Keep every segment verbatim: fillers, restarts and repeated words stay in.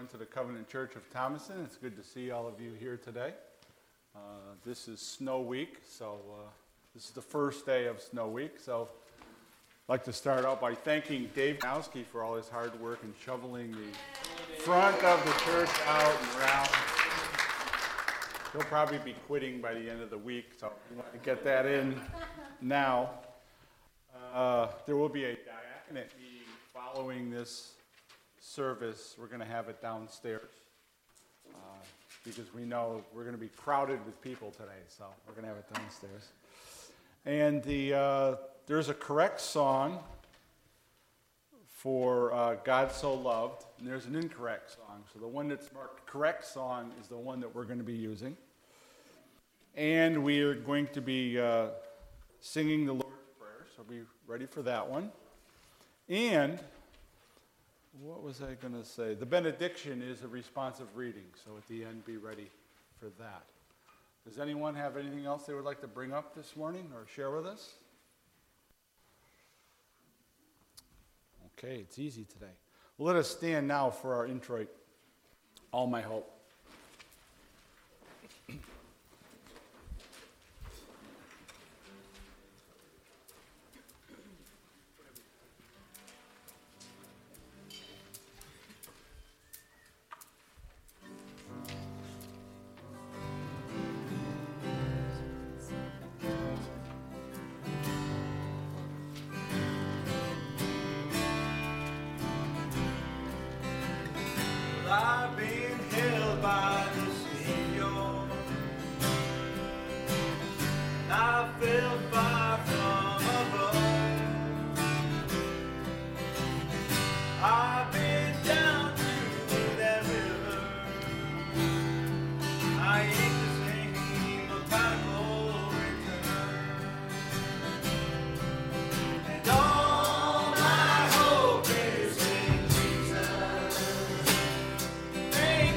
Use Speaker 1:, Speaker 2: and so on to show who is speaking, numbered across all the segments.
Speaker 1: everyone to the Covenant Church of Thomaston. It's good to see all of you here today. Uh, this is Snow Week, so uh, this is the first day of Snow Week. So I'd like to start out by thanking Dave Nowski for all his hard work in shoveling the front of the church out and around. He'll probably be quitting by the end of the week, so we want to get that in now. Uh, there will be a diaconate meeting following this service. We're going to have it downstairs uh, because we know we're going to be crowded with people today, so we're going to have it downstairs. And the uh, there's a correct song for uh, God So Loved, and there's an incorrect song. So the one that's marked correct song is the one that we're going to be using. And we are going to be uh, singing the Lord's Prayer, so be ready for that one. And what was I going to say? The benediction is a responsive reading, so at the end, be ready for that. Does anyone have anything else they would like to bring up this morning or share with us? Okay, it's easy today. Well, let us stand now for our introit, All My Hope.
Speaker 2: I've been held by the Savior. I fell far from above. I've been down to that river. I ain't the same about no return. And all my hope is in Jesus. Thank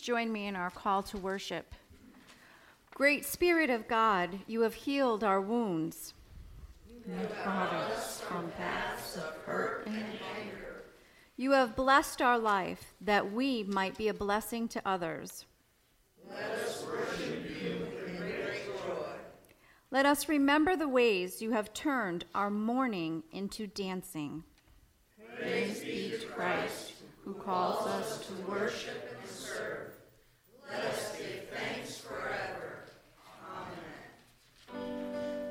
Speaker 3: join me in our call to worship. Great Spirit of God, you have healed our wounds. You have brought us from paths of hurt and anger. You have blessed our life that we might be a blessing to others. Let us worship you in great joy. Let us remember the ways you have turned our mourning into dancing. Praise be to Christ, who calls us to worship and serve. Let us give thanks forever. Amen.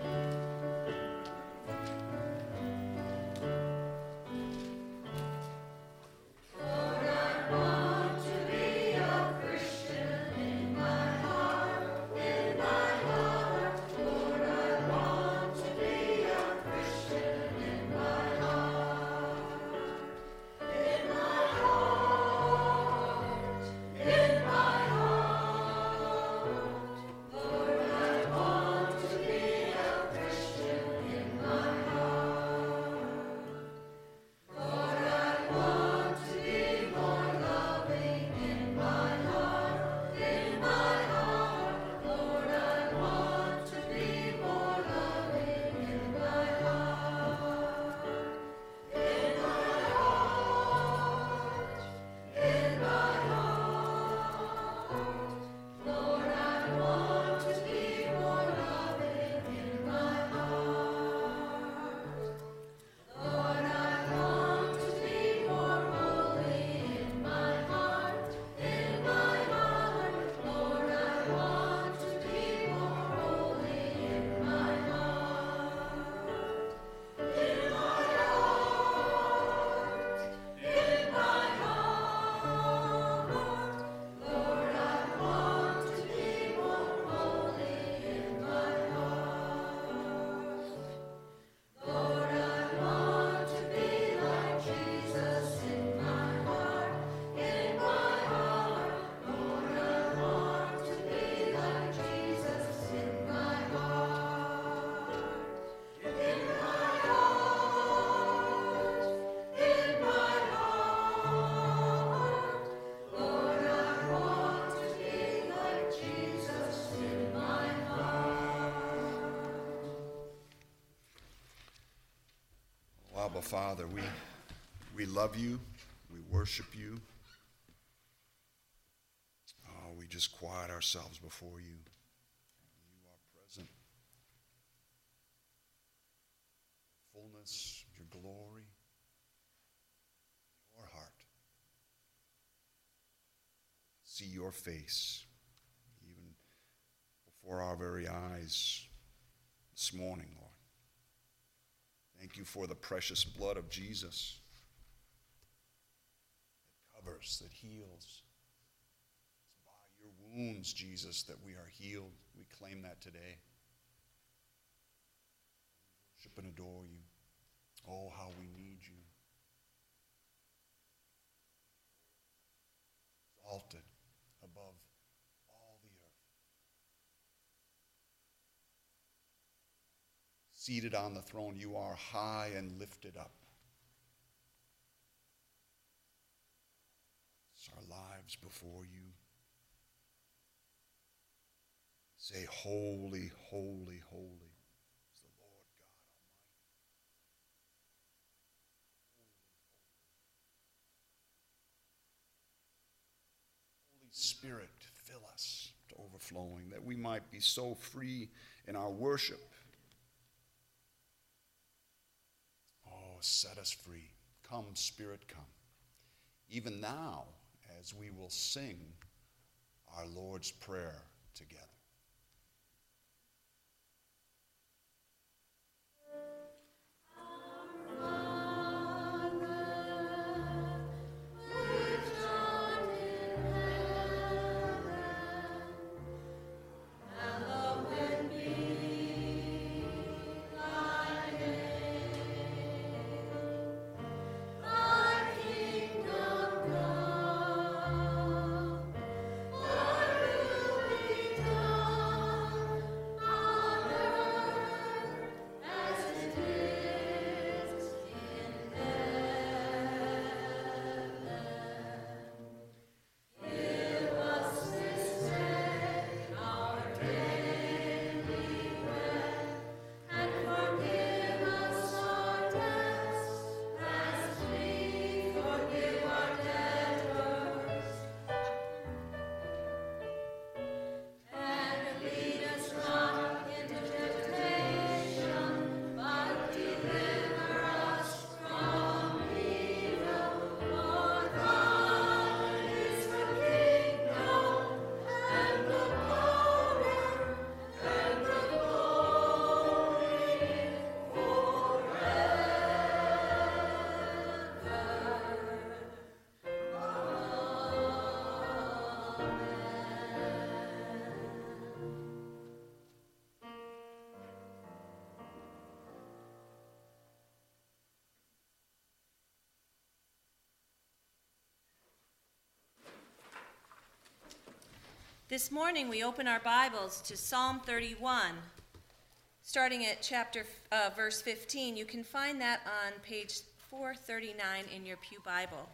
Speaker 4: Abba, Father, we, we love you, we worship you. Oh, we just quiet ourselves before you. You are present. Fullness, your glory, your heart. See your face, even before our very eyes this morning, Lord. Thank you for the precious blood of Jesus that covers, that heals. It's by your wounds, Jesus, that we are healed. We claim that today. We worship and adore you. Oh, how we need you. Exalted above all the earth. Seated on the throne, you are high and lifted up. It's our lives before you. Say, holy, holy, holy is the Lord God Almighty. Holy Spirit, fill us to overflowing, that we might be so free in our worship. Oh, set us free. Come, Spirit, come. Even now, as we will sing our Lord's Prayer together.
Speaker 5: Thy kingdom come, thy will be done. This morning we open our Bibles to Psalm thirty-one, starting at chapter uh, verse fifteen. You can find that on page four thirty-nine in your pew Bible.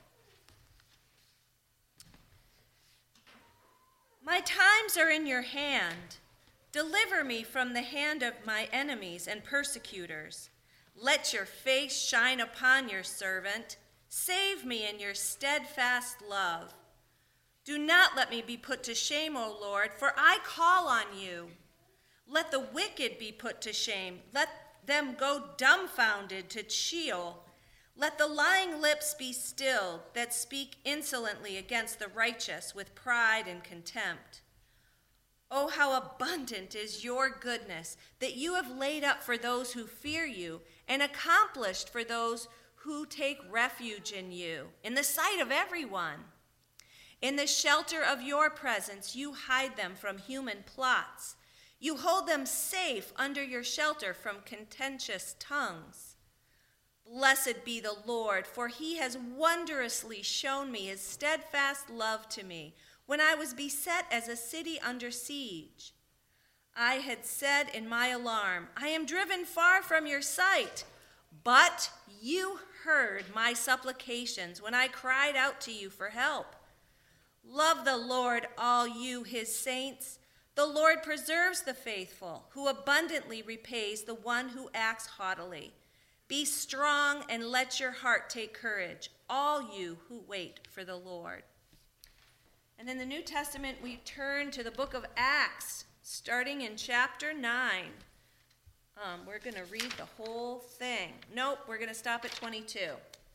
Speaker 5: My times are in your hand. Deliver me from the hand of my enemies and persecutors. Let your face shine upon your servant. Save me in your steadfast love. Do not let me be put to shame, O Lord, for I call on you. Let the wicked be put to shame. Let them go dumbfounded to Sheol. Let the lying lips be stilled that speak insolently against the righteous with pride and contempt. Oh, how abundant is your goodness that you have laid up for those who fear you and accomplished for those who take refuge in you, in the sight of everyone. In the shelter of your presence, you hide them from human plots. You hold them safe under your shelter from contentious tongues. Blessed be the Lord, for he has wondrously shown me his steadfast love to me when I was beset as a city under siege. I had said in my alarm, I am driven far from your sight, but you heard my supplications when I cried out to you for help. Love the Lord, all you, his saints. The Lord preserves the faithful, who abundantly repays the one who acts haughtily. Be strong and let your heart take courage, all you who wait for the Lord. And in the New Testament, we turn to the book of Acts, starting in chapter nine. Um, we're going to read the whole thing. Nope, we're going to stop at twenty-two.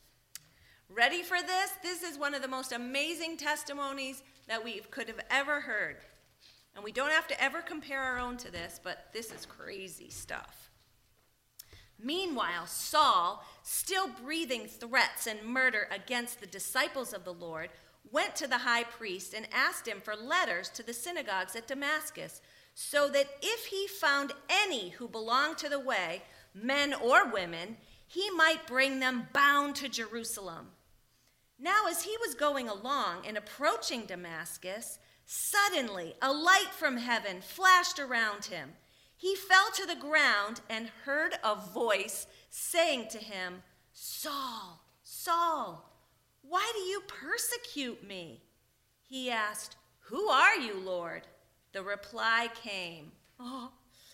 Speaker 5: Ready for this? This is one of the most amazing testimonies that we could have ever heard. And we don't have to ever compare our own to this, but this is crazy stuff. Meanwhile, Saul, still breathing threats and murder against the disciples of the Lord, went to the high priest and asked him for letters to the synagogues at Damascus, so that if he found any who belonged to the way, men or women, he might bring them bound to Jerusalem. Now, as he was going along and approaching Damascus, suddenly a light from heaven flashed around him. He fell to the ground and heard a voice saying to him, Saul, Saul, why do you persecute me? He asked, Who are you, Lord? The reply came, Oh,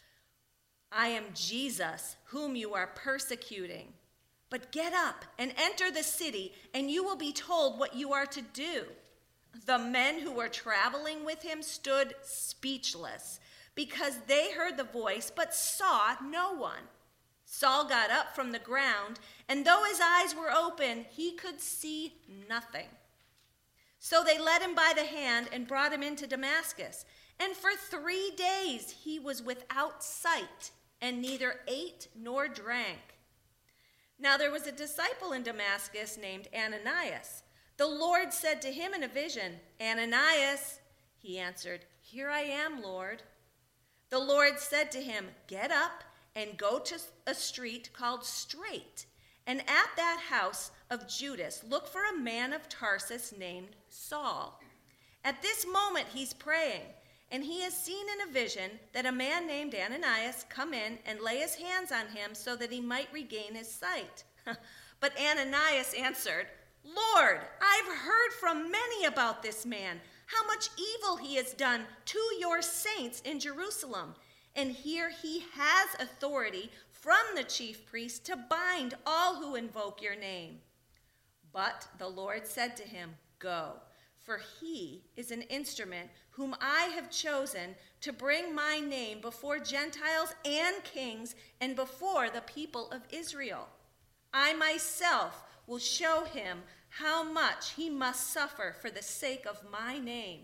Speaker 5: I am Jesus, whom you are persecuting. But get up and enter the city, and you will be told what you are to do. The men who were traveling with him stood speechless, because they heard the voice but saw no one. Saul got up from the ground, and though his eyes were open, he could see nothing. So they led him by the hand and brought him into Damascus. And for three days he was without sight, and neither ate nor drank. Now there was a disciple in Damascus named Ananias. The Lord said to him in a vision, Ananias. He answered, Here I am, Lord. The Lord said to him, Get up and go to a street called Straight, and at that house of Judas look for a man of Tarsus named Saul. At this moment he's praying, and he has seen in a vision that a man named Ananias come in and lay his hands on him so that he might regain his sight. But Ananias answered, Lord, I've heard from many about this man, how much evil he has done to your saints in Jerusalem. And here he has authority from the chief priest to bind all who invoke your name. But the Lord said to him, Go, for he is an instrument whom I have chosen to bring my name before Gentiles and kings and before the people of Israel. I myself will show him how much he must suffer for the sake of my name.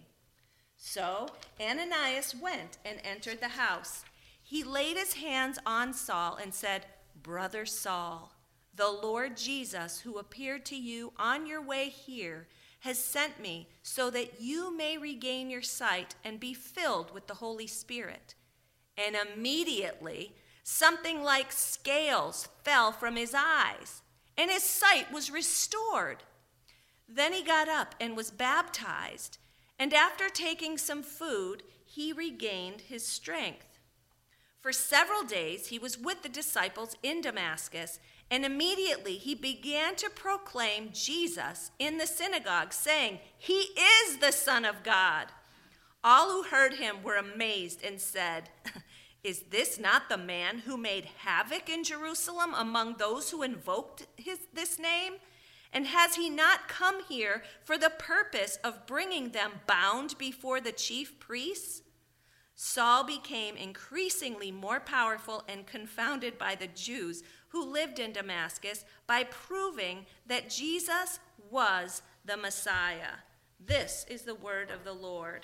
Speaker 5: So Ananias went and entered the house. He laid his hands on Saul and said, Brother Saul, the Lord Jesus, who appeared to you on your way here, has sent me so that you may regain your sight and be filled with the Holy Spirit. And immediately something like scales fell from his eyes, and his sight was restored. Then he got up and was baptized, and after taking some food, he regained his strength. For several days he was with the disciples in Damascus, and immediately he began to proclaim Jesus in the synagogue, saying, "He is the Son of God." All who heard him were amazed and said, "Is this not the man who made havoc in Jerusalem among those who invoked his, this name? And has he not come here for the purpose of bringing them bound before the chief priests?" Saul became increasingly more powerful and confounded by the Jews who lived in Damascus by proving that Jesus was the Messiah. This is the word of the Lord.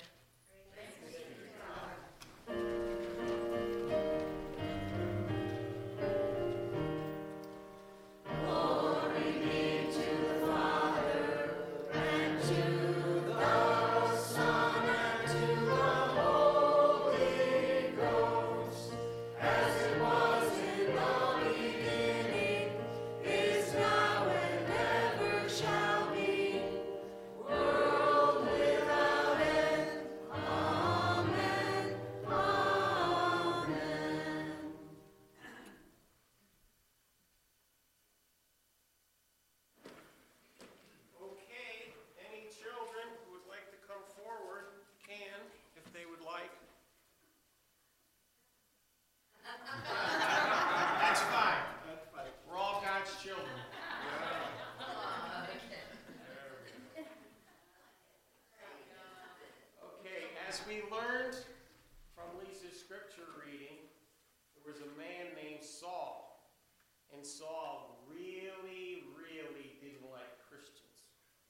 Speaker 2: As we learned from Lisa's scripture reading, there was a man named Saul, and Saul really, really didn't like Christians.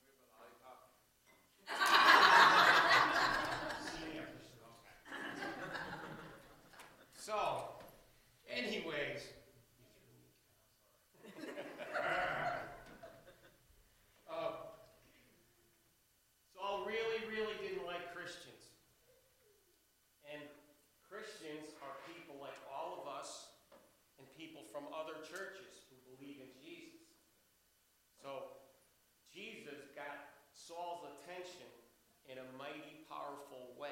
Speaker 2: So, anyways, uh, Saul really, really didn't like Christians. And Christians are people like all of us and people from other churches who believe in Jesus. So Jesus got Saul's attention in a mighty powerful way.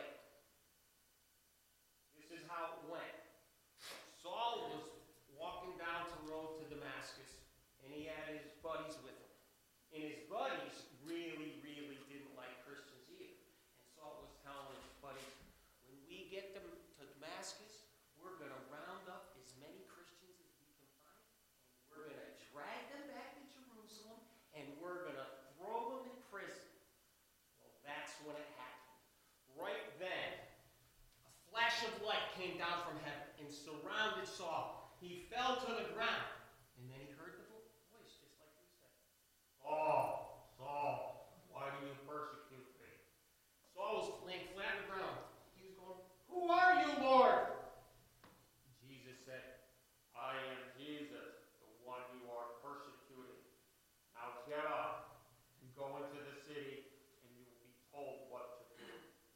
Speaker 2: This is how it went. Saul was walking down the road to Damascus, and he had his buddies with him. And his buddies really, really didn't like Christians either. And Saul was telling his buddies, when we get them to Damascus, we're going to round up as many Christians as we can find, and we're going to drag them back to Jerusalem, and we're going to throw them in prison. Well, that's when it happened. Right then, a flash of light came down from heaven and surrounded Saul. He fell to the ground, and then he heard the voice, just like you said. Saul, Saul, why do you persecute me? Saul was laying flat on the ground. He was going, who are you, Lord? Jesus said, I am Jesus, the one you are persecuting. Now get up and go into the city, and you will be told what to do.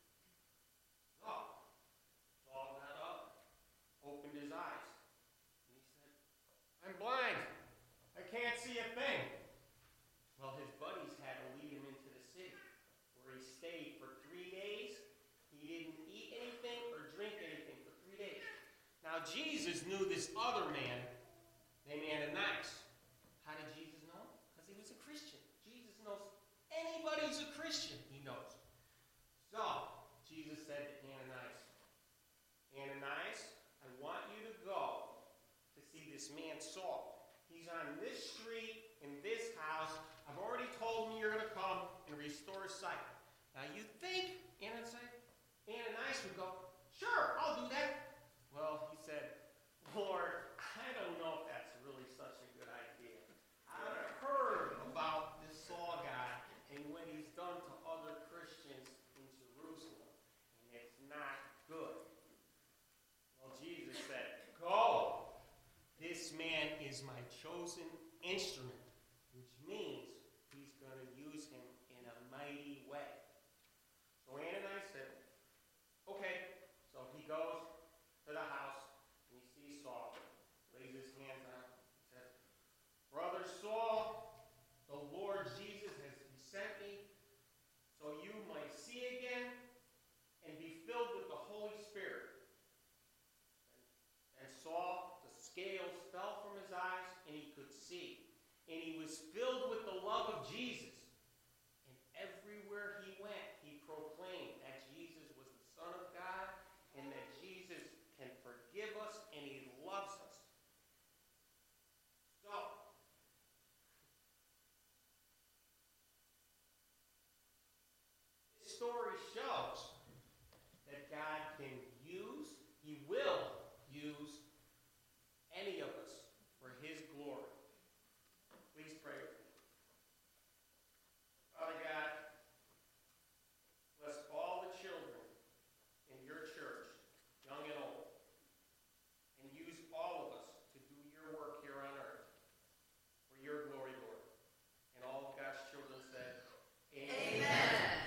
Speaker 2: So, Saul got up, opened his eyes, and he said, I'm blind. I can't see a thing. Well, his buddies had to lead him into the city, where he stayed for three days. He didn't eat anything or drink anything for three days. Now, Jesus knew this other man named Ananias. How did Jesus know him? Because he was a Christian. Jesus knows anybody who's a Christian, he knows. So, Jesus said to Ananias, Ananias, I want you to go to see this man Saul. He's on this street, in this house. I've already told him you're going to come and restore his sight. Now, you think Ananias would go, sure, I'll do that. Well, he said, Lord, I don't know if that's really such a good idea. I've heard about this Saul guy and what he's done to other Christians in Jerusalem, and it's not good. Well, Jesus said, go. This man is my chosen instrument, which means he's going to use him in a mighty way. So Ananias said, okay. So he goes to the house, and he sees Saul, lays his hands on him, and says, Brother Saul, the Lord Jesus has sent me so you might see again and he was filled with the love of Jesus. And everywhere he went, he proclaimed that Jesus was the Son of God and that Jesus can forgive us and he loves us. So, this story shows that God can use, he will use any of us for his glory. Please pray with me. Father God, bless all the children in your church, young and old, and use all of us to do your work here on earth for your glory, Lord. And all of God's children said, Amen.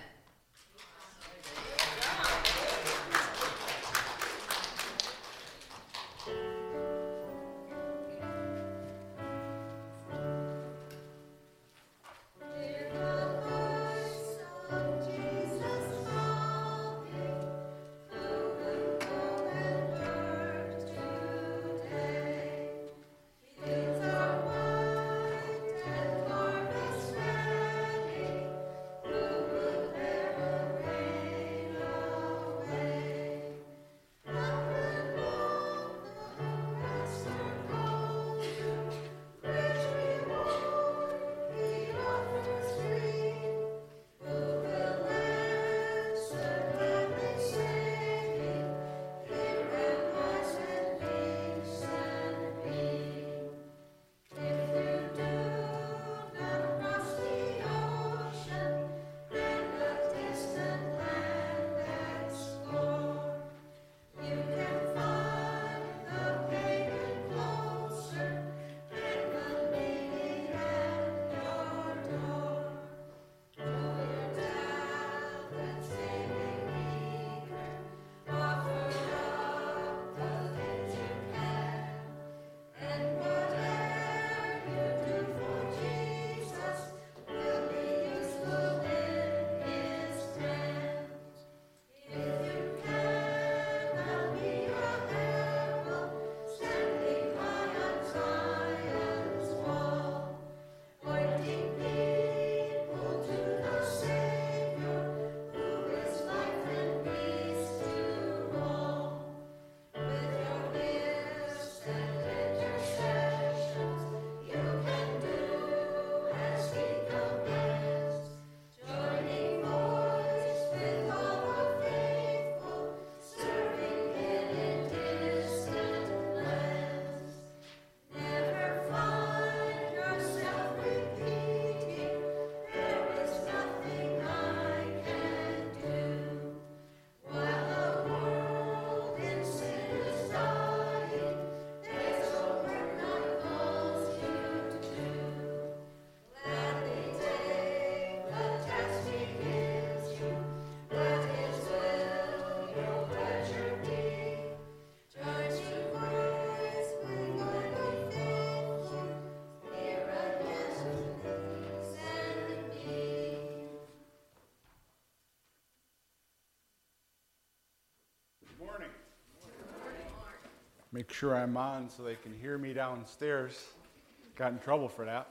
Speaker 1: Make sure I'm on so they can hear me downstairs. Got in trouble for that.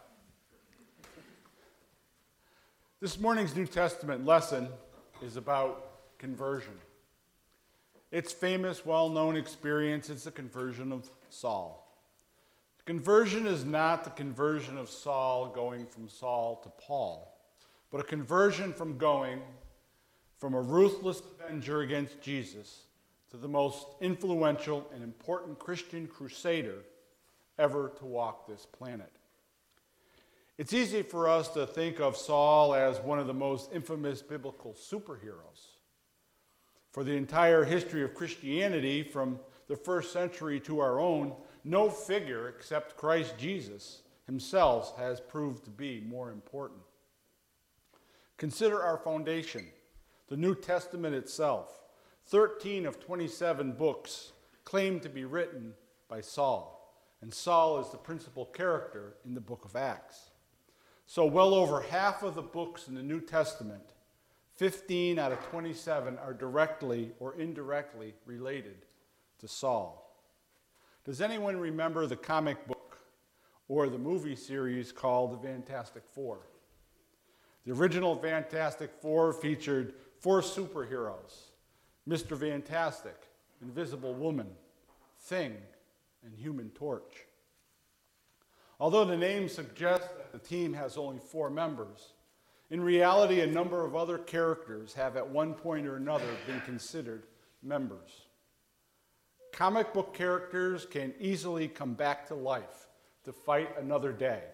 Speaker 1: This morning's New Testament lesson is about conversion. Its famous, well-known experience is the conversion of Saul. The conversion is not the conversion of Saul going from Saul to Paul, but a conversion from going from a ruthless avenger against Jesus to the most influential and important Christian crusader ever to walk this planet. It's easy for us to think of Saul as one of the most infamous biblical superheroes. For the entire history of Christianity, from the first century to our own, no figure except Christ Jesus himself has proved to be more important. Consider our foundation, the New Testament itself. thirteen of twenty-seven books claim to be written by Saul, and Saul is the principal character in the book of Acts. So well over half of the books in the New Testament, fifteen out of twenty-seven, are directly or indirectly related to Saul. Does anyone remember the comic book or the movie series called The Fantastic Four. The original Fantastic Four featured four superheroes: Mister Fantastic, Invisible Woman, Thing, and Human Torch. Although the name suggests that the team has only four members, in reality, a number of other characters have at one point or another been considered members. Comic book characters can easily come back to life to fight another day.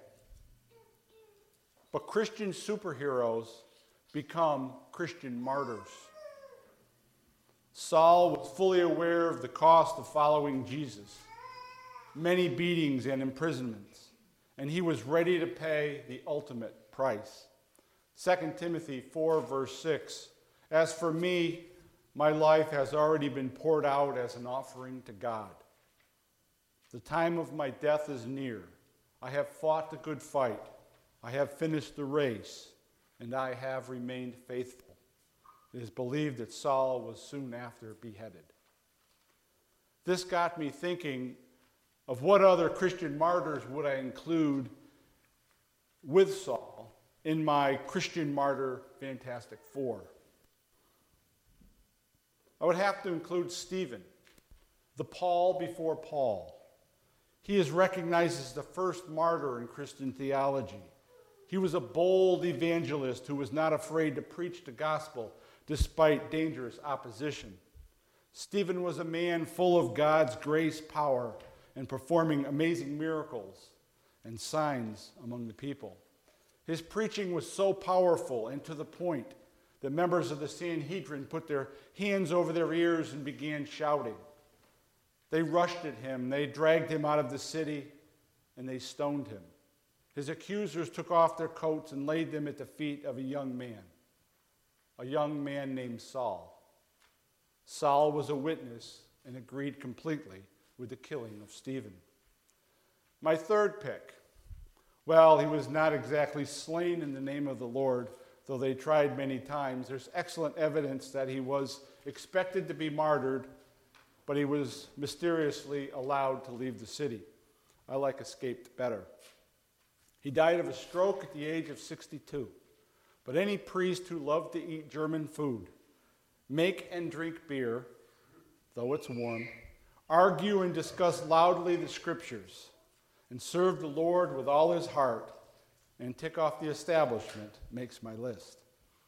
Speaker 1: But Christian superheroes become Christian martyrs. Saul was fully aware of the cost of following Jesus, many beatings and imprisonments, and he was ready to pay the ultimate price. Second Timothy four, verse six, "As for me, my life has already been poured out as an offering to God. The time of my death is near. I have fought the good fight. I have finished the race, and I have remained faithful." It is believed that Saul was soon after beheaded. This got me thinking of what other Christian martyrs would I include with Saul in my Christian martyr Fantastic Four. I would have to include Stephen, the Paul before Paul. He is recognized as the first martyr in Christian theology. He was a bold evangelist who was not afraid to preach the gospel despite dangerous opposition. Stephen was a man full of God's grace power and performing amazing miracles and signs among the people. His preaching was so powerful and to the point that members of the Sanhedrin put their hands over their ears and began shouting. They rushed at him, they dragged him out of the city, and they stoned him. His accusers took off their coats and laid them at the feet of a young man, a young man named Saul. Saul was a witness and agreed completely with the killing of Stephen. My third pick, well, he was not exactly slain in the name of the Lord, though they tried many times. There's excellent evidence that he was expected to be martyred, but he was mysteriously allowed to leave the city. I like escaped better. He died of a stroke at the age of sixty-two. But any priest who loved to eat German food, make and drink beer, though it's warm, argue and discuss loudly the scriptures, and serve the Lord with all his heart, and tick off the establishment makes my list.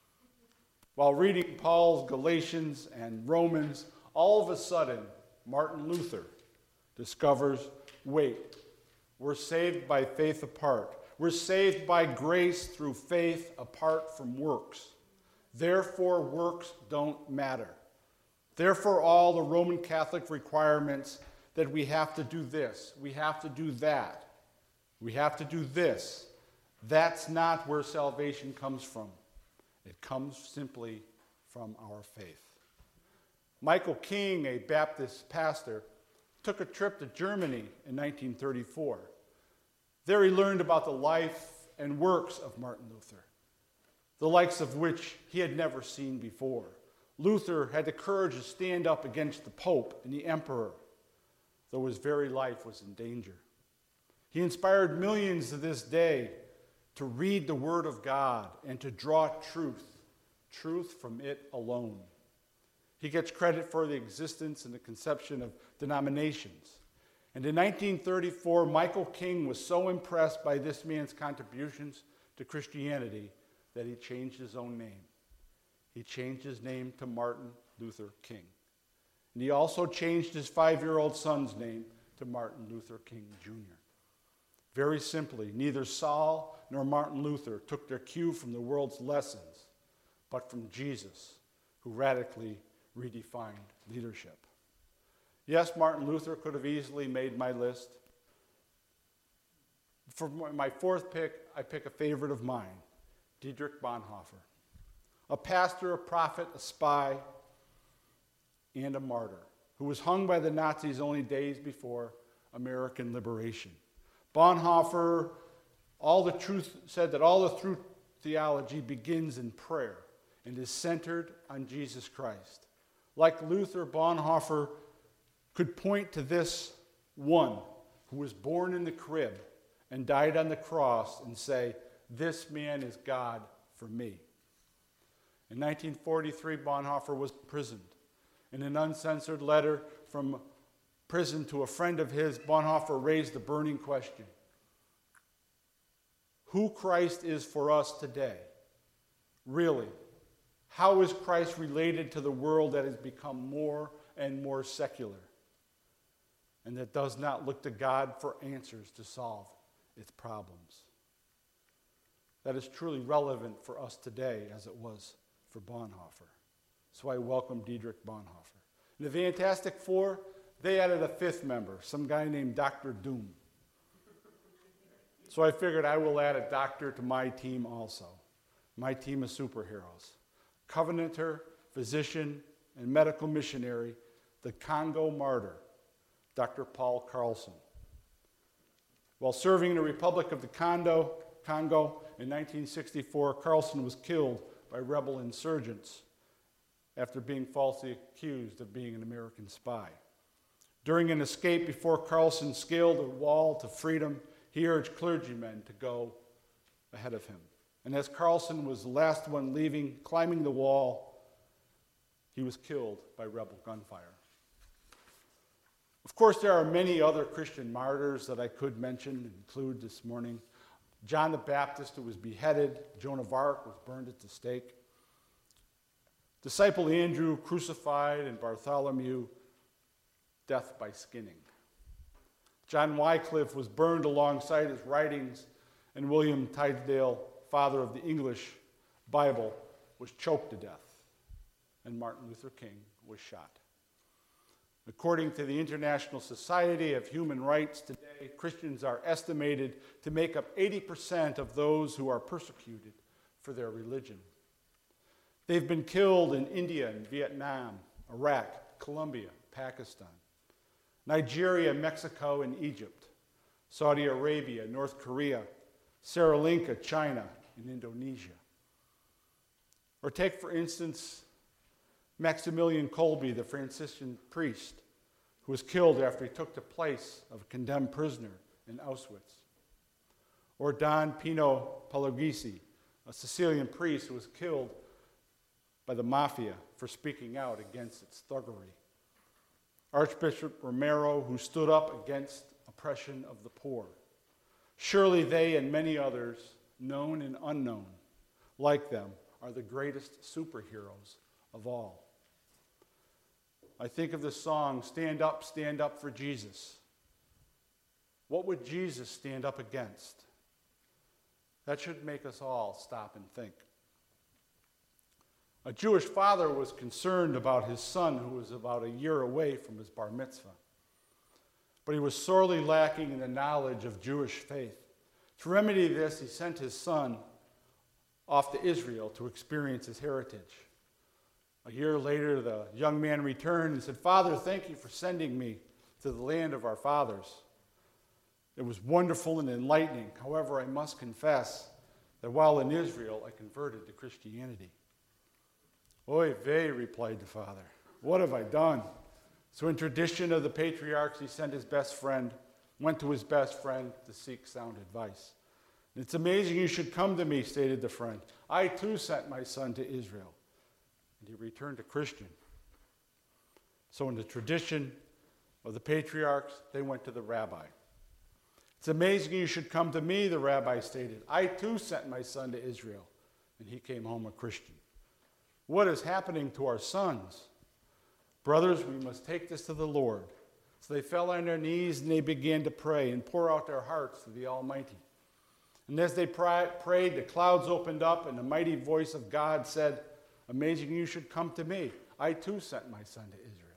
Speaker 1: While reading Paul's Galatians and Romans, all of a sudden, Martin Luther discovers, wait, we're saved by faith apart. We're saved by grace through faith apart from works. Therefore, works don't matter. Therefore, all the Roman Catholic requirements that we have to do this, we have to do that, we have to do this, that's not where salvation comes from. It comes simply from our faith. Michael King, a Baptist pastor, took a trip to Germany in nineteen thirty-four. There he learned about the life and works of Martin Luther, the likes of which he had never seen before. Luther had the courage to stand up against the Pope and the Emperor, though his very life was in danger. He inspired millions to this day to read the Word of God and to draw truth, truth from it alone. He gets credit for the existence and the conception of denominations. And in nineteen thirty-four, Michael King was so impressed by this man's contributions to Christianity that he changed his own name. He changed his name to Martin Luther King. And he also changed his five-year-old son's name to Martin Luther King Junior Very simply, neither Saul nor Martin Luther took their cue from the world's lessons, but from Jesus, who radically redefined leadership. Yes, Martin Luther could have easily made my list. For my fourth pick, I pick a favorite of mine, Dietrich Bonhoeffer, a pastor, a prophet, a spy, and a martyr who was hung by the Nazis only days before American liberation. Bonhoeffer, all the truth said that all the true theology begins in prayer and is centered on Jesus Christ. Like Luther, Bonhoeffer could point to this one who was born in the crib and died on the cross and say, "This man is God for me." In nineteen forty-three, Bonhoeffer was imprisoned. In an uncensored letter from prison to a friend of his, Bonhoeffer raised the burning question: who Christ is for us today? Really, how is Christ related to the world that has become more and more secular and that does not look to God for answers to solve its problems? That is truly relevant for us today as it was for Bonhoeffer. So I welcome Dietrich Bonhoeffer. And the Fantastic Four, they added a fifth member, some guy named Doctor Doom. So I figured I will add a doctor to my team also, my team of superheroes. Covenanter, physician, and medical missionary, the Congo martyr, Doctor Paul Carlson. While serving in the Republic of the Congo, Congo in nineteen sixty-four, Carlson was killed by rebel insurgents after being falsely accused of being an American spy. During an escape before Carlson scaled a wall to freedom, he urged clergymen to go ahead of him. And as Carlson was the last one leaving, climbing the wall, he was killed by rebel gunfire. Of course, there are many other Christian martyrs that I could mention and include this morning. John the Baptist, who was beheaded. Joan of Arc was burned at the stake. Disciple Andrew, crucified, and Bartholomew, death by skinning. John Wycliffe was burned alongside his writings, and William Tyndale, father of the English Bible, was choked to death, and Martin Luther King was shot. According to the International Society of Human Rights today, Christians are estimated to make up eighty percent of those who are persecuted for their religion. They've been killed in India and Vietnam, Iraq, Colombia, Pakistan, Nigeria, Mexico, and Egypt, Saudi Arabia, North Korea, Sri Lanka, China, and Indonesia. Or take, for instance, Maximilian Kolbe, the Franciscan priest, who was killed after he took the place of a condemned prisoner in Auschwitz. Or Don Pino Palagisi, a Sicilian priest who was killed by the mafia for speaking out against its thuggery. Archbishop Romero, who stood up against oppression of the poor. Surely they and many others, known and unknown, like them, are the greatest superheroes of all. I think of the song, "Stand Up, Stand Up for Jesus." What would Jesus stand up against? That should make us all stop and think. A Jewish father was concerned about his son who was about a year away from his bar mitzvah. But he was sorely lacking in the knowledge of Jewish faith. To remedy this, he sent his son off to Israel to experience his heritage. A year later, the young man returned and said, "Father, thank you for sending me to the land of our fathers. It was wonderful and enlightening. However, I must confess that while in Israel, I converted to Christianity." "Oy vey," replied the father, "what have I done?" So in tradition of the patriarchs, he sent his best friend, went to his best friend to seek sound advice. "It's amazing you should come to me," stated the friend. "I too sent my son to Israel." And he returned a Christian. So in the tradition of the patriarchs, they went to the rabbi. "It's amazing you should come to me," the rabbi stated. "I too sent my son to Israel." And he came home a Christian. What is happening to our sons? "Brothers, we must take this to the Lord." So they fell on their knees and they began to pray and pour out their hearts to the Almighty. And as they prayed, the clouds opened up and the mighty voice of God said, "Amazing you should come to me. I too sent my son to Israel."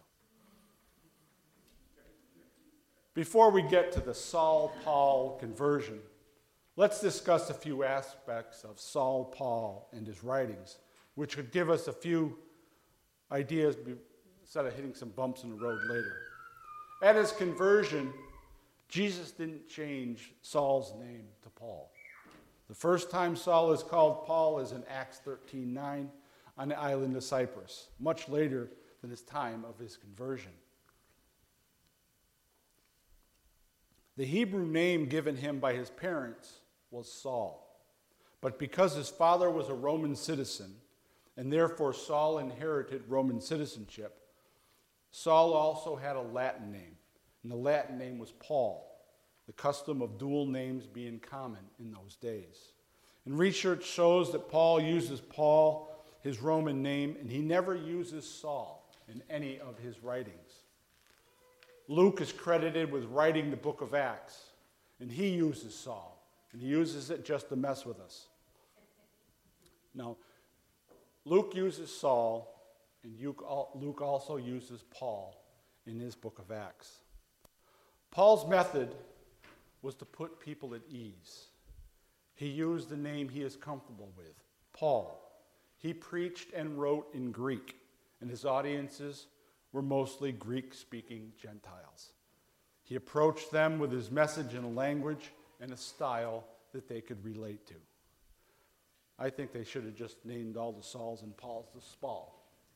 Speaker 1: Before we get to the Saul-Paul conversion, let's discuss a few aspects of Saul Paul and his writings, which could give us a few ideas instead of hitting some bumps in the road later. At his conversion, Jesus didn't change Saul's name to Paul. The first time Saul is called Paul is in Acts thirteen nine on the island of Cyprus, much later than his time of his conversion. The Hebrew name given him by his parents was Saul. But because his father was a Roman citizen, and therefore Saul inherited Roman citizenship, Saul also had a Latin name, and the Latin name was Paul, the custom of dual names being common in those days. And research shows that Paul uses Paul, his Roman name, and he never uses Saul in any of his writings. Luke is credited with writing the book of Acts, and he uses Saul, and he uses it just to mess with us. Now, Luke uses Saul, and Luke also uses Paul in his book of Acts. Paul's method was to put people at ease. He used the name he is comfortable with, Paul. He preached and wrote in Greek, and his audiences were mostly Greek-speaking Gentiles. He approached them with his message in a language and a style that they could relate to. I think they should have just named all the Sauls and Pauls the Spall.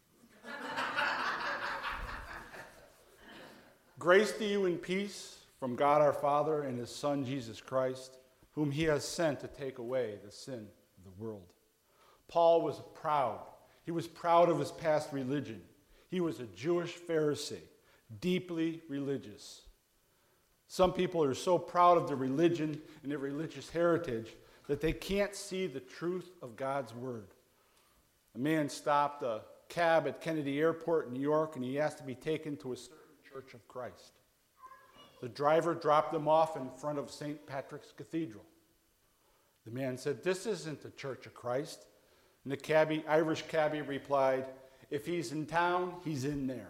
Speaker 1: Grace to you and peace from God our Father and his Son Jesus Christ, whom he has sent to take away the sin of the world. Paul was proud. He was proud of his past religion. He was a Jewish Pharisee, deeply religious. Some people are so proud of their religion and their religious heritage that they can't see the truth of God's word. A man stopped a cab at Kennedy Airport in New York, and he asked to be taken to a certain Church of Christ. The driver dropped him off in front of Saint Patrick's Cathedral. The man said, "This isn't the Church of Christ." And the cabbie, Irish cabbie replied, "If he's in town, he's in there."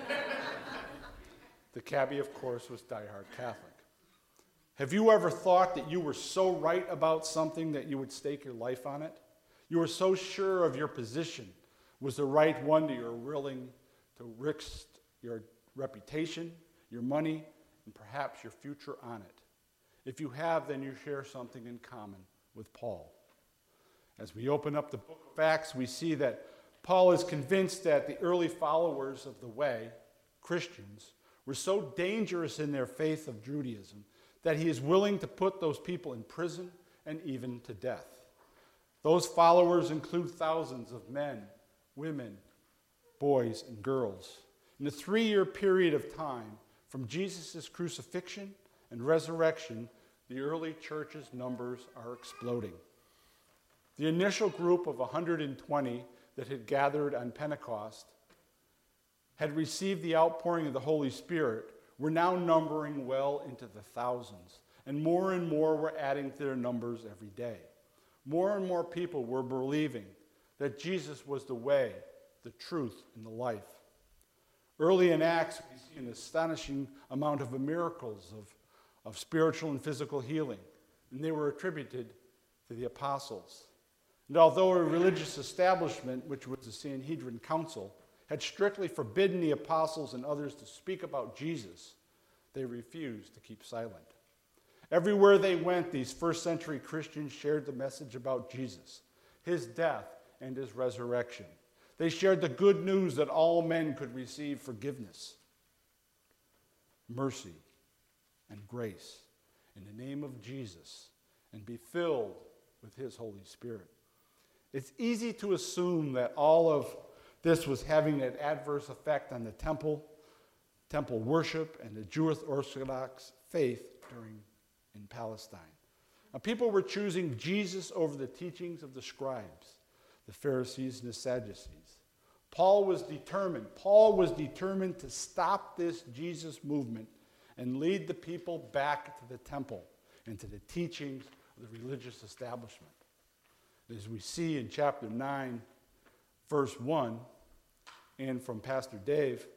Speaker 1: The cabbie, of course, was diehard Catholic. Have you ever thought that you were so right about something that you would stake your life on it? You were so sure of your position was the right one that you were willing to risk your reputation, your money, and perhaps your future on it. If you have, then you share something in common with Paul. As we open up the book of Acts, we see that Paul is convinced that the early followers of the way, Christians, were so dangerous in their faith of Judaism that he is willing to put those people in prison and even to death. Those followers include thousands of men, women, boys, and girls. In a three-year period of time, from Jesus' crucifixion and resurrection, the early church's numbers are exploding. The initial group of one hundred twenty that had gathered on Pentecost had received the outpouring of the Holy Spirit were now numbering well into the thousands, and more and more were adding to their numbers every day. More and more people were believing that Jesus was the way, the truth, and the life. Early in Acts, we see an astonishing amount of miracles of, of spiritual and physical healing, and they were attributed to the apostles. And although a religious establishment, which was the Sanhedrin Council, had strictly forbidden the apostles and others to speak about Jesus, they refused to keep silent. Everywhere they went, these first century Christians shared the message about Jesus, his death, and his resurrection. They shared the good news that all men could receive forgiveness, mercy, and grace in the name of Jesus and be filled with his Holy Spirit. It's easy to assume that all of this was having an adverse effect on the temple, temple worship, and the Jewish Orthodox faith during in Palestine. Now, people were choosing Jesus over the teachings of the scribes, the Pharisees, and the Sadducees. Paul was determined. Paul was determined to stop this Jesus movement and lead the people back to the temple and to the teachings of the religious establishment. As we see in chapter nine, verse one, and from Pastor Dave,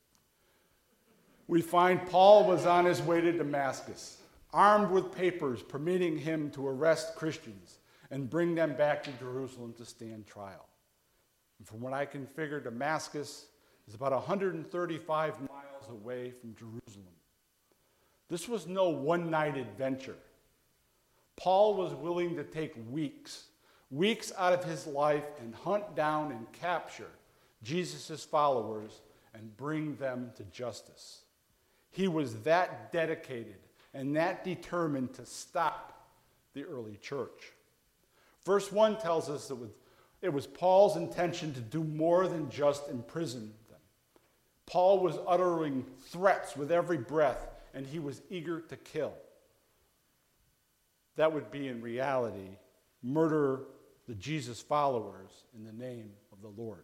Speaker 1: we find Paul was on his way to Damascus, armed with papers permitting him to arrest Christians and bring them back to Jerusalem to stand trial. And from what I can figure, Damascus is about one hundred thirty-five miles away from Jerusalem. This was no one-night adventure. Paul was willing to take weeks, weeks out of his life and hunt down and capture Jesus' followers and bring them to justice. He was that dedicated and that determined to stop the early church. Verse one tells us that it was Paul's intention to do more than just imprison them. Paul was uttering threats with every breath, and he was eager to kill. That would be, in reality, murder the Jesus followers in the name of the Lord.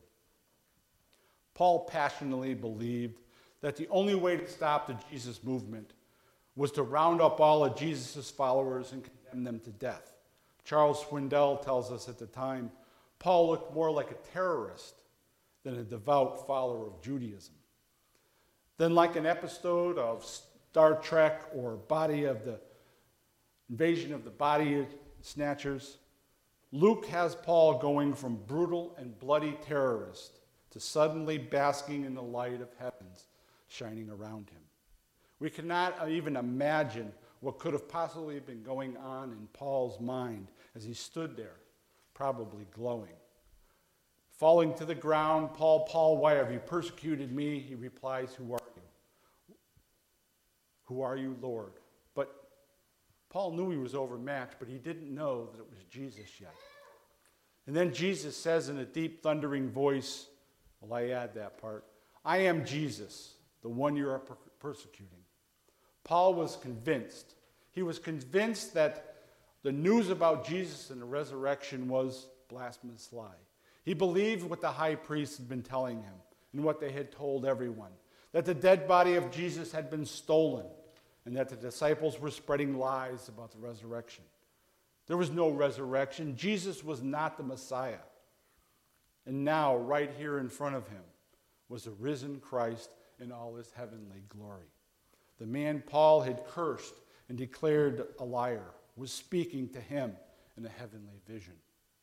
Speaker 1: Paul passionately believed that the only way to stop the Jesus movement was to round up all of Jesus' followers and condemn them to death. Charles Swindoll tells us at the time, Paul looked more like a terrorist than a devout follower of Judaism. Then, like an episode of Star Trek or Body of the Invasion of the Body Snatchers, Luke has Paul going from brutal and bloody terrorist to suddenly basking in the light of heavens shining around him. We cannot even imagine what could have possibly been going on in Paul's mind as he stood there, probably glowing. Falling to the ground, Paul, Paul, why have you persecuted me? He replies, who are you? Who are you, Lord? But Paul knew he was overmatched, but he didn't know that it was Jesus yet. And then Jesus says in a deep, thundering voice, well, I add that part, I am Jesus, the one you are per- persecuting. Paul was convinced. He was convinced that the news about Jesus and the resurrection was blasphemous lie. He believed what the high priest had been telling him and what they had told everyone, that the dead body of Jesus had been stolen and that the disciples were spreading lies about the resurrection. There was no resurrection. Jesus was not the Messiah. And now, right here in front of him, was the risen Christ in all his heavenly glory. The man Paul had cursed and declared a liar was speaking to him in a heavenly vision.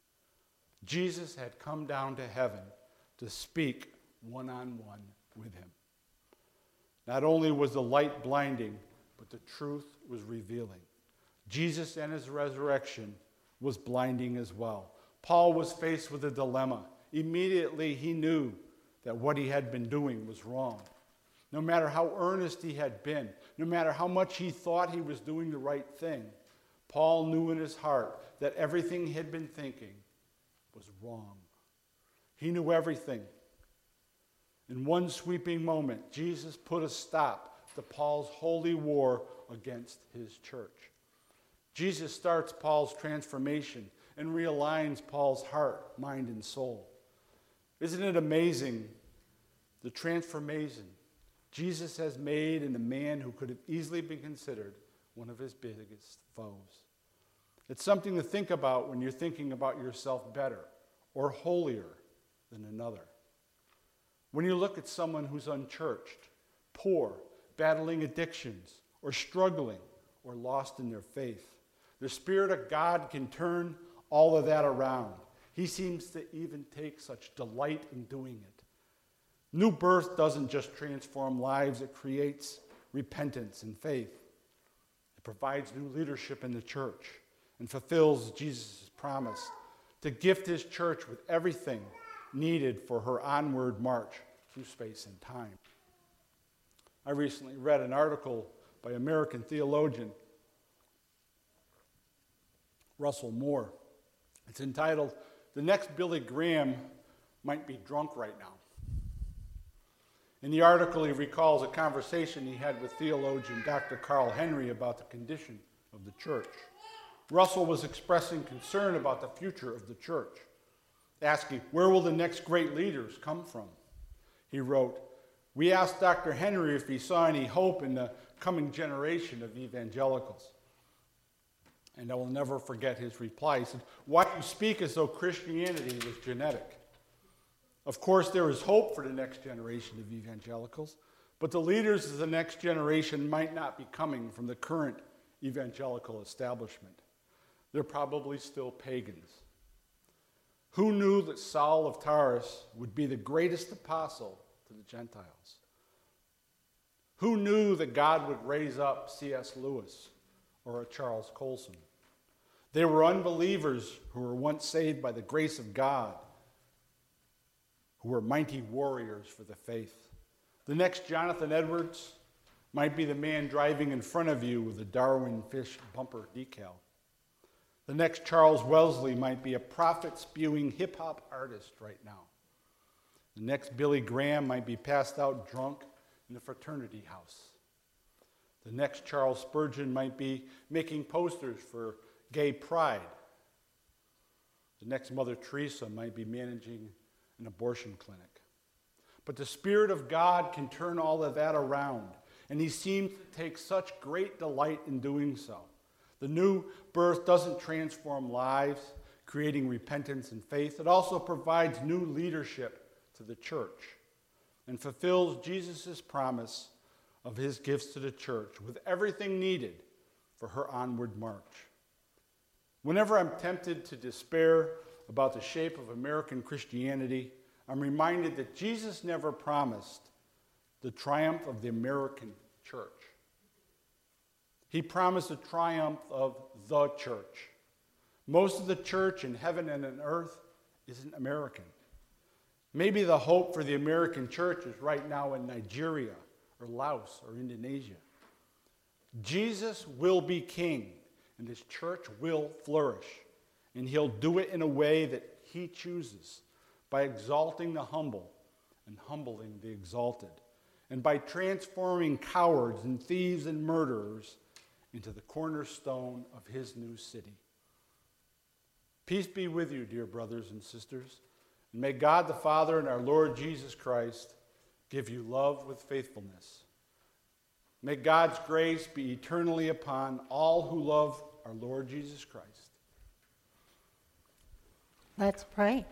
Speaker 1: Jesus had come down to heaven to speak one-on-one with him. Not only was the light blinding, but the truth was revealing. Jesus and his resurrection was blinding as well. Paul was faced with a dilemma. Immediately he knew that what he had been doing was wrong. No matter how earnest he had been, no matter how much he thought he was doing the right thing, Paul knew in his heart that everything he had been thinking was wrong. He knew everything. In one sweeping moment, Jesus put a stop to Paul's holy war against his church. Jesus starts Paul's transformation and realigns Paul's heart, mind, and soul. Isn't it amazing the transformation Jesus has made in a man who could have easily been considered one of his biggest foes? It's something to think about when you're thinking about yourself better or holier than another. When you look at someone who's unchurched, poor, battling addictions, or struggling, or lost in their faith, the Spirit of God can turn all of that around. He seems to even take such delight in doing it. New birth doesn't just transform lives, it creates repentance and faith. It provides new leadership in the church and fulfills Jesus' promise to gift his church with everything needed for her onward march through space and time. I recently read an article by American theologian Russell Moore. It's entitled, "The Next Billy Graham Might Be Drunk Right Now." In the article, he recalls a conversation he had with theologian Doctor Carl Henry about the condition of the church. Russell was expressing concern about the future of the church, asking, where will the next great leaders come from? He wrote, "We asked Doctor Henry if he saw any hope in the coming generation of evangelicals. And I will never forget his reply. He said, why do you speak as though Christianity was genetic? Of course, there is hope for the next generation of evangelicals, but the leaders of the next generation might not be coming from the current evangelical establishment. They're probably still pagans. Who knew that Saul of Tarsus would be the greatest apostle to the Gentiles? Who knew that God would raise up C S Lewis or a Charles Colson? They were unbelievers who were once saved by the grace of God, who were mighty warriors for the faith. The next Jonathan Edwards might be the man driving in front of you with a Darwin Fish bumper decal. The next Charles Wellesley might be a prophet-spewing hip-hop artist right now. The next Billy Graham might be passed out drunk in the fraternity house. The next Charles Spurgeon might be making posters for gay pride. The next Mother Teresa might be managing an abortion clinic. But the Spirit of God can turn all of that around, and he seems to take such great delight in doing so. The new birth doesn't transform lives, creating repentance and faith. It also provides new leadership to the church and fulfills Jesus' promise of his gifts to the church with everything needed for her onward march. Whenever I'm tempted to despair about the shape of American Christianity, I'm reminded that Jesus never promised the triumph of the American church. He promised the triumph of the church. Most of the church in heaven and on earth isn't American. Maybe the hope for the American church is right now in Nigeria or Laos or Indonesia. Jesus will be king, and his church will flourish. And he'll do it in a way that he chooses, by exalting the humble and humbling the exalted, and by transforming cowards and thieves and murderers into the cornerstone of his new city. Peace be with you, dear brothers and sisters, and may God the Father and our Lord Jesus Christ give you love with faithfulness. May God's grace be eternally upon all who love our Lord Jesus Christ.
Speaker 6: Let's pray.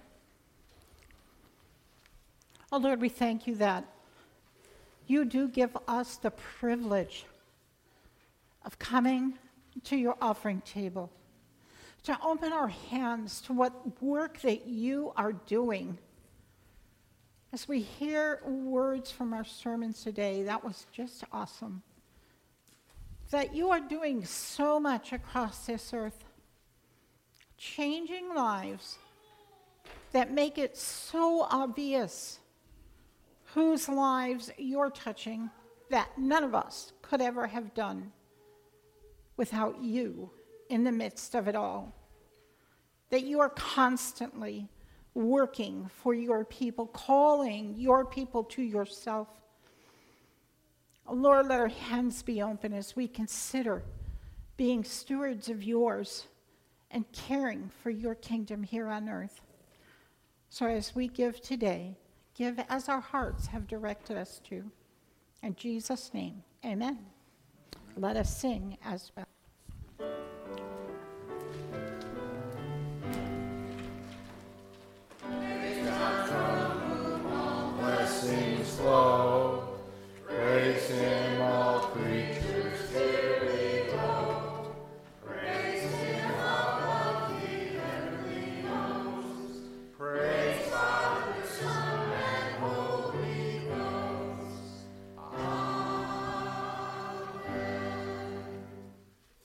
Speaker 6: Oh Lord, we thank you that you do give us the privilege of coming to your offering table, to open our hands to what work that you are doing. As we hear words from our sermons today, that was just awesome. That you are doing so much across this earth, changing lives that make it so obvious whose lives you're touching that none of us could ever have done without you in the midst of it all. That you are constantly working for your people, calling your people to yourself. Lord, let our hands be open as we consider being stewards of yours and caring for your kingdom here on earth. So as we give today, give as our hearts have directed us to. In Jesus' name, amen. Let us sing as well.
Speaker 1: Blessings flow, praise him, all creatures here below. Praise him above the heavenly hosts. Praise Father, Son, and Holy Ghost. Amen.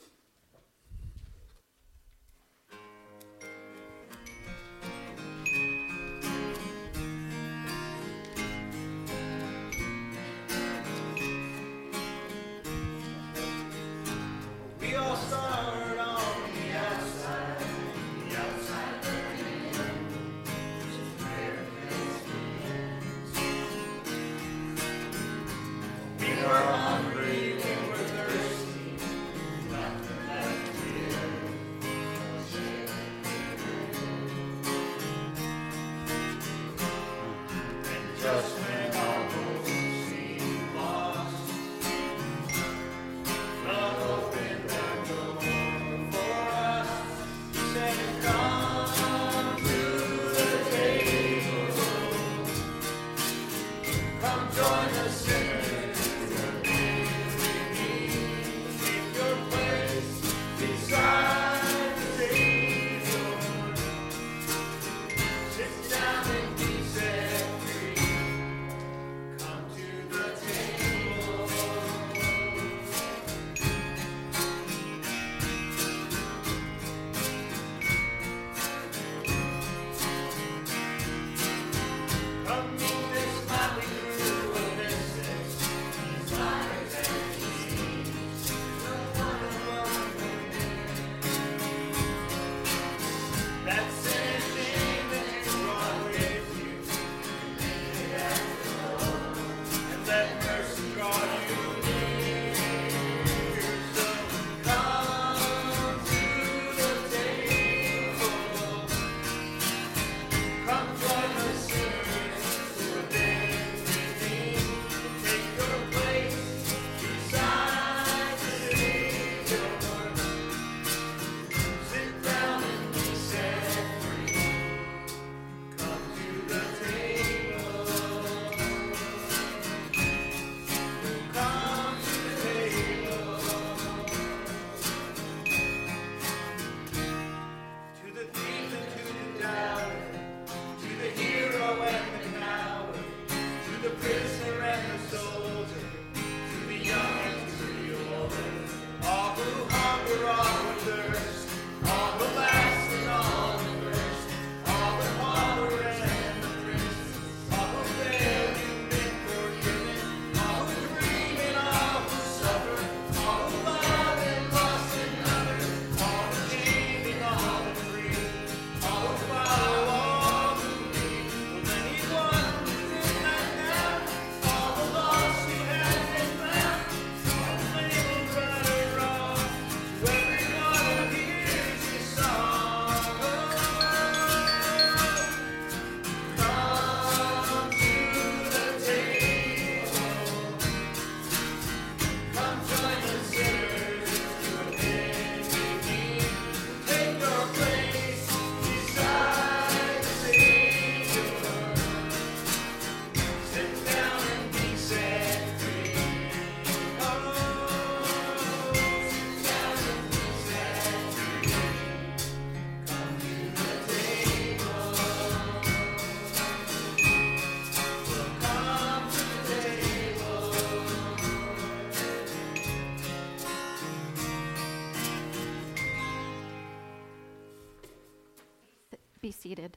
Speaker 3: be seated.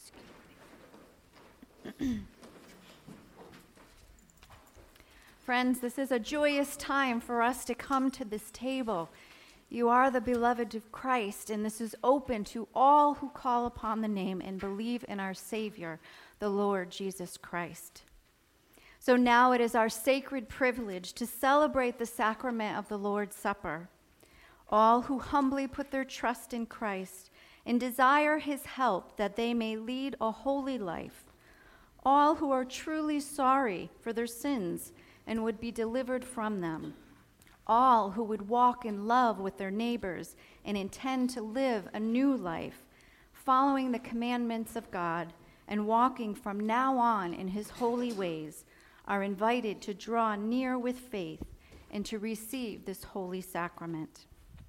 Speaker 3: Friends, this is a joyous time for us to come to this table. You are the beloved of Christ, and this is open to all who call upon the name and believe in our Savior, the Lord Jesus Christ. So now it is our sacred privilege to celebrate the sacrament of the Lord's Supper. All who humbly put their trust in Christ and desire his help that they may lead a holy life. All who are truly sorry for their sins and would be delivered from them. All who would walk in love with their neighbors and intend to live a new life, following the commandments of God and walking from now on in his holy ways, are invited to draw near with faith and to receive this holy sacrament.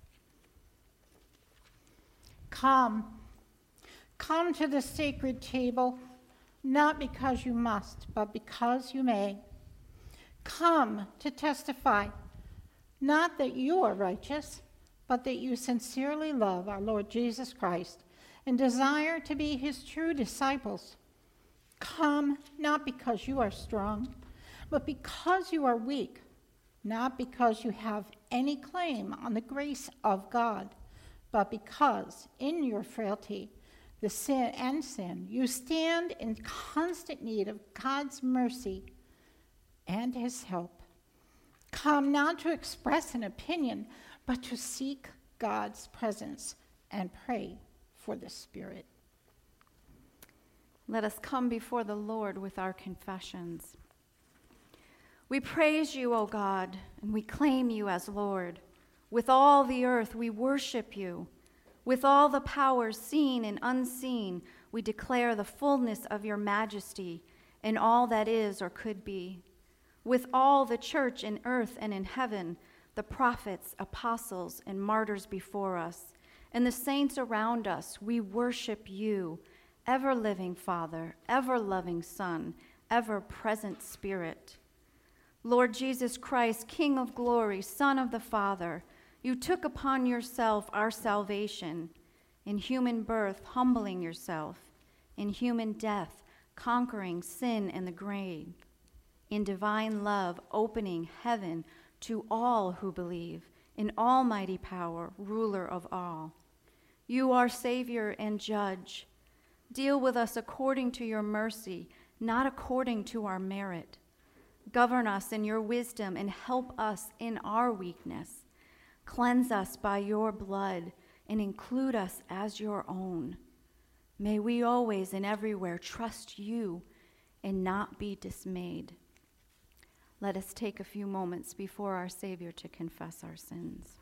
Speaker 6: Come, come to the sacred table, not because you must, but because you may. Come to testify, not that you are righteous, but that you sincerely love our Lord Jesus Christ and desire to be his true disciples. Come not because you are strong, but because you are weak, not because you have any claim on the grace of God, but because in your frailty the sin and sin you stand in constant need of God's mercy and his help. Come not to express an opinion, but to seek God's presence and pray for the Spirit.
Speaker 3: Let us come before the Lord with our confessions. We praise you, O God, and we claim you as Lord. With all the earth we worship you. With all the powers seen and unseen, we declare the fullness of your majesty in all that is or could be. With all the church in earth and in heaven, the prophets, apostles, and martyrs before us, and the saints around us, we worship you, ever-living Father, ever-loving Son, ever-present Spirit. Lord Jesus Christ, King of glory, Son of the Father, you took upon yourself our salvation, in human birth humbling yourself, in human death conquering sin and the grave, in divine love opening heaven to all who believe, in almighty power, ruler of all. You are Savior and Judge. Deal with us according to your mercy, not according to our merit. Govern us in your wisdom and help us in our weakness. Cleanse us by your blood and include us as your own. May we always and everywhere trust you and not be dismayed. Let us take a few moments before our Savior to confess our sins.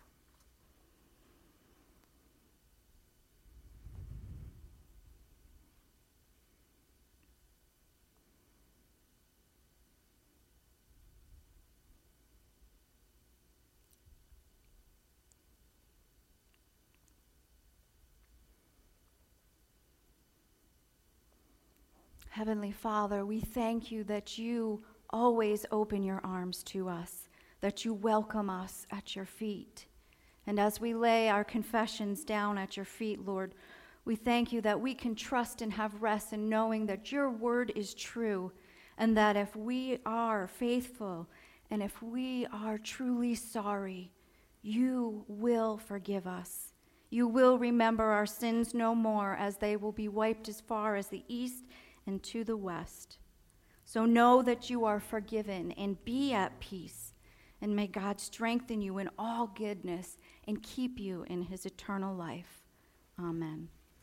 Speaker 3: Heavenly Father, we thank you that you always open your arms to us, that you welcome us at your feet. And as we lay our confessions down at your feet, Lord, we thank you that we can trust and have rest in knowing that your word is true, and that if we are faithful and if we are truly sorry, you will forgive us. You will remember our sins no more, as they will be wiped as far as the east and to the west. So know that you are forgiven and be at peace, and may God strengthen you in all goodness and keep you in his eternal life. Amen.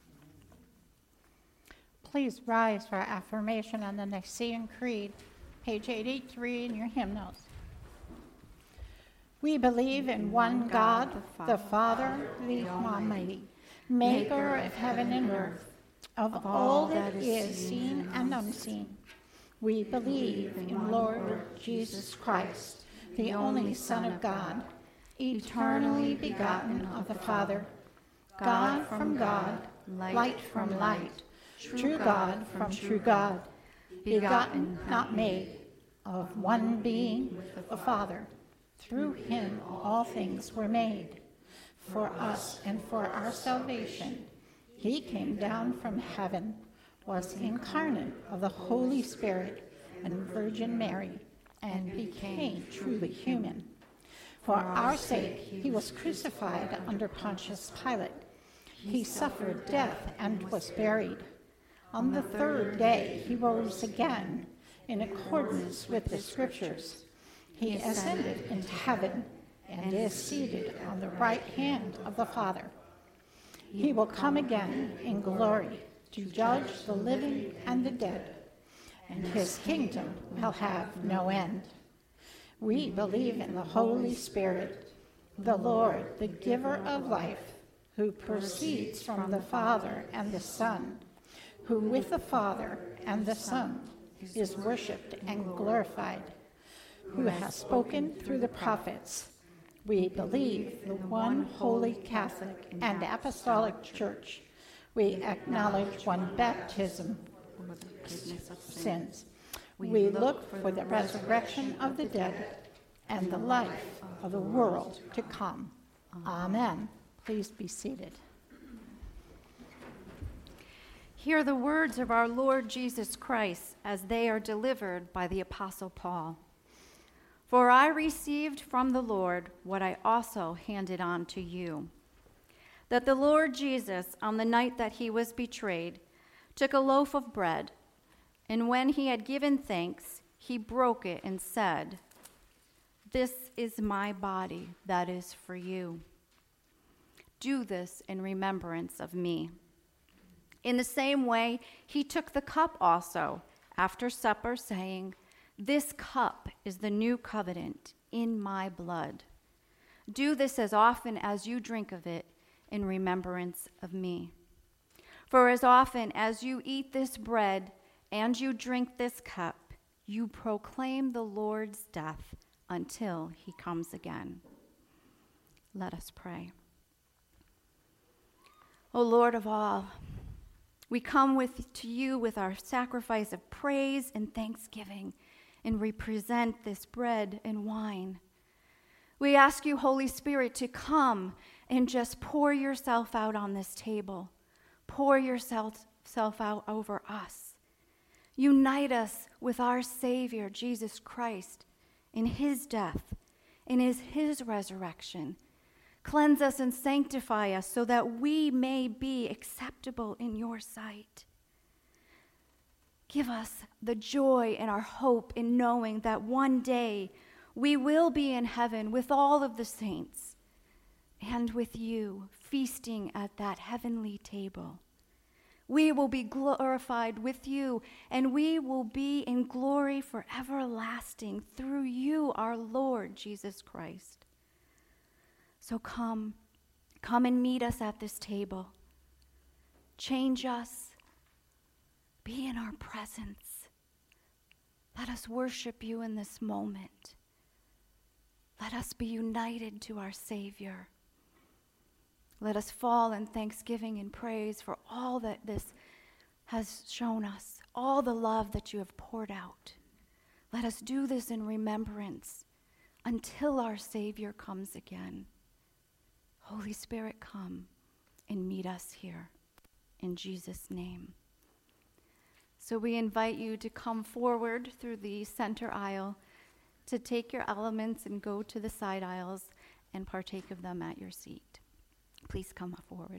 Speaker 6: Please rise for our affirmation on the Nicene Creed, page eighty-three in your hymnals. We believe in one God, the Father, the Almighty, maker of heaven and earth, of all that is seen and unseen. We believe in Lord Jesus Christ, the only Son of God, eternally begotten of the Father, God from God, light from light, true God from true God, begotten, not made, of one being with the Father. Through him all things were made. For us and for our salvation, He came down from heaven, was incarnate of the Holy Spirit and Virgin Mary, and became truly human. For our sake, he was crucified under Pontius Pilate. He suffered death and was buried. On the third day, he rose again in accordance with the Scriptures. He ascended into heaven and is seated on the right hand of the Father. He will come again in glory to judge the living and the dead, and his kingdom will have no end. We believe in the Holy Spirit, the Lord, the giver of life, who proceeds from the Father and the Son, who with the Father and the Son is worshipped and glorified, who has spoken through the prophets. We believe the one holy Catholic and Apostolic Church. We acknowledge one baptism for the forgiveness of sins. We look for the resurrection of the dead and the life of the world to come. Amen. Please be seated.
Speaker 3: Hear the words of our Lord Jesus Christ as they are delivered by the Apostle Paul. For I received from the Lord what I also handed on to you, that the Lord Jesus, on the night that he was betrayed, took a loaf of bread, and when he had given thanks, he broke it and said, "This is my body that is for you. Do this in remembrance of me." In the same way, he took the cup also after supper, saying, "This cup is the new covenant in my blood. Do this as often as you drink of it in remembrance of me. For as often as you eat this bread and you drink this cup, you proclaim the Lord's death until he comes again." Let us pray. O Lord of all, we come with, to you with our sacrifice of praise and thanksgiving, and we present this bread and wine. We ask you, Holy Spirit, to come and just pour yourself out on this table. Pour yourself self out over us. Unite us with our Savior, Jesus Christ, in his death, in his, his resurrection. Cleanse us and sanctify us so that we may be acceptable in your sight. Give us the joy and our hope in knowing that one day we will be in heaven with all of the saints and with you feasting at that heavenly table. We will be glorified with you, and we will be in glory for everlasting through you, our Lord Jesus Christ. So come, come and meet us at this table. Change us. Be in our presence. Let us worship you in this moment. Let us be united to our Savior. Let us fall in thanksgiving and praise for all that this has shown us, all the love that you have poured out. Let us do this in remembrance until our Savior comes again. Holy Spirit, come and meet us here. In Jesus' name. So we invite you to come forward through the center aisle to take your elements and go to the side aisles and partake of them at your seat. Please come forward.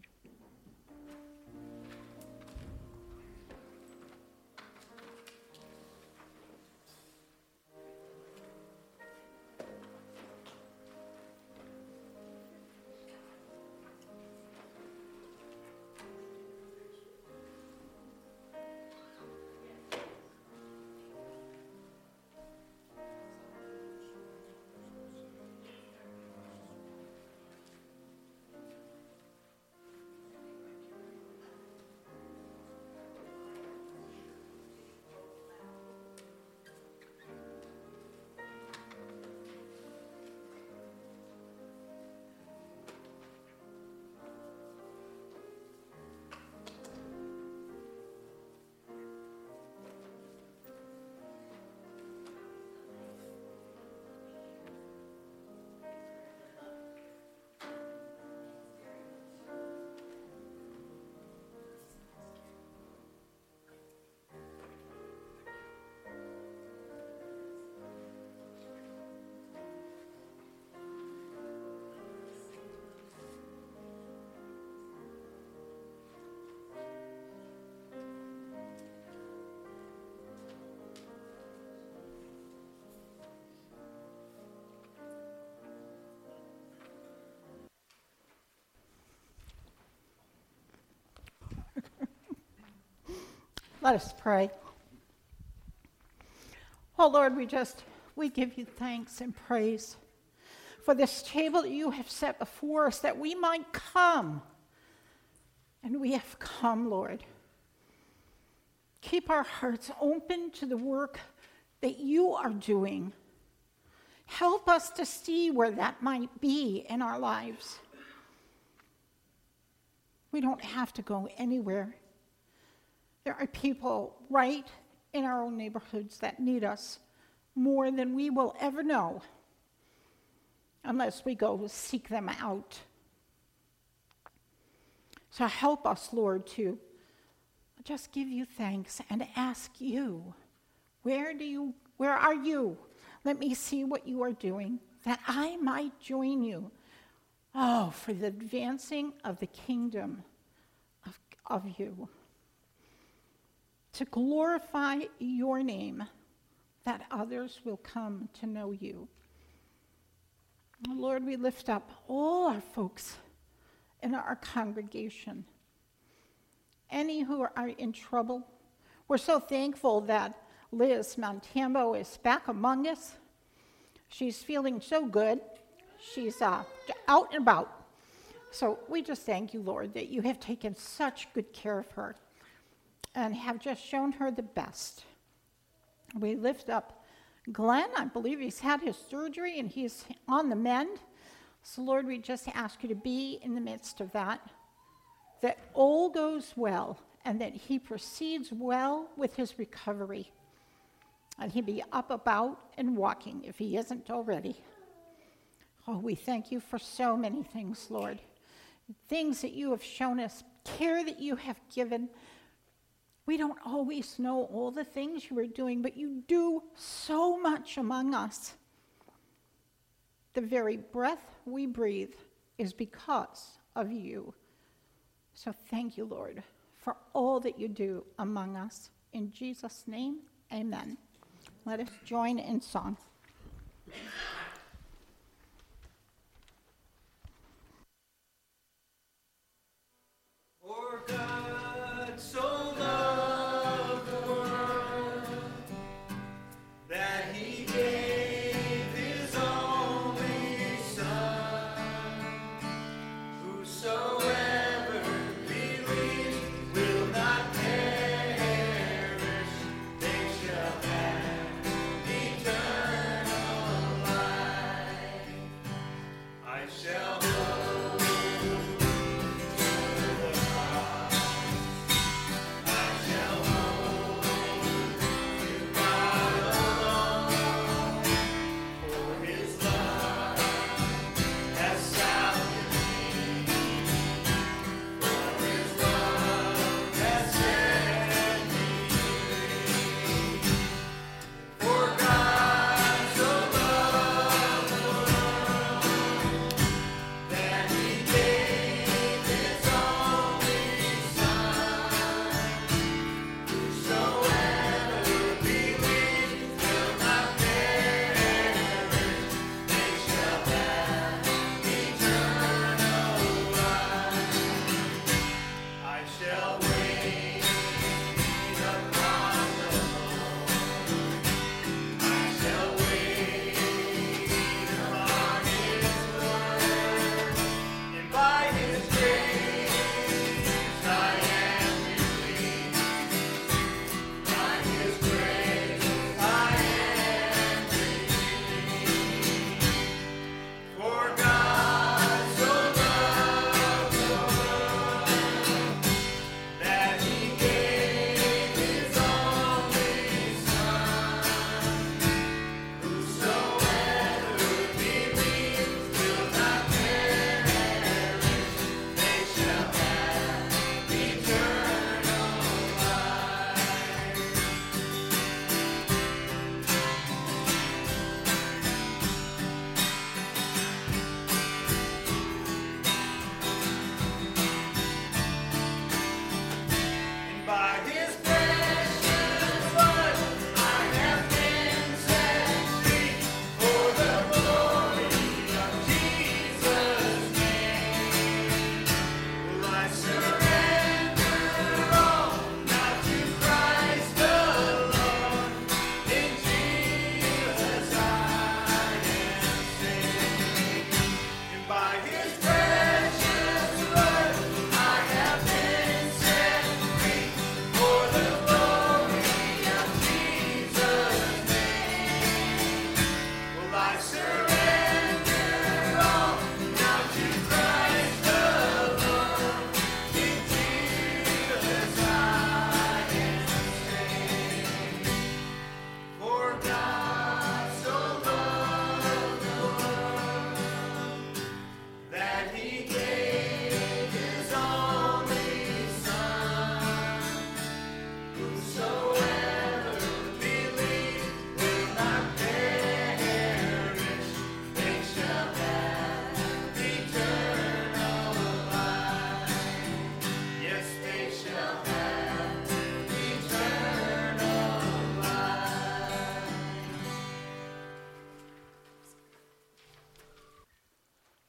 Speaker 6: Let us pray. Oh Lord, we just, we give you thanks and praise for this table that you have set before us, that we might come. And we have come, Lord. Keep our hearts open to the work that you are doing. Help us to see where that might be in our lives. We don't have to go anywhere. There are people right in our own neighborhoods that need us more than we will ever know unless we go seek them out. So help us, Lord, to just give you thanks and ask you, where do you, where are you? Let me see what you are doing, that I might join you. Oh, for the advancing of the kingdom of, of you. To glorify your name, that others will come to know you. Lord, we lift up all our folks in our congregation. Any who are in trouble. We're so thankful that Liz Montambo is back among us. She's feeling so good. She's uh, out and about. So we just thank you, Lord, that you have taken such good care of her and have just shown her the best. We lift up Glenn. I believe he's had his surgery and he's on the mend. So, Lord, we just ask you to be in the midst of that, that all goes well and that he proceeds well with his recovery. And he be up, about, and walking if he isn't already. Oh, we thank you for so many things, Lord. Things that you have shown us, care that you have given. We don't always know all the things you are doing, but you do so much among us. The very breath we breathe is because of you. So thank you, Lord, for all that you do among us. In Jesus' name, amen. Let us join in song.
Speaker 2: For God so loved the world that he gave his only Son. Whosoever believes will not perish, they shall have eternal life.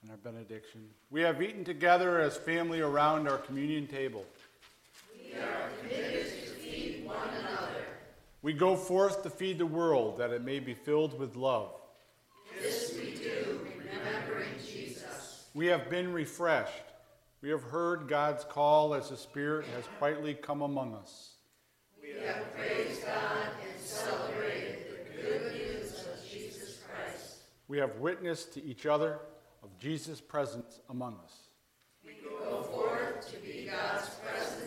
Speaker 1: and our benediction. We have eaten together as family around our communion table.
Speaker 7: We are committed to feed one another.
Speaker 1: We go forth to feed the world that it may be filled with love.
Speaker 7: This we do, remembering Jesus.
Speaker 1: We have been refreshed. We have heard God's call as the Spirit has quietly come among us.
Speaker 7: We have praised God and celebrated the good news of Jesus Christ.
Speaker 1: We have witnessed to each other of Jesus' presence among us.
Speaker 7: We go forth to be God's presence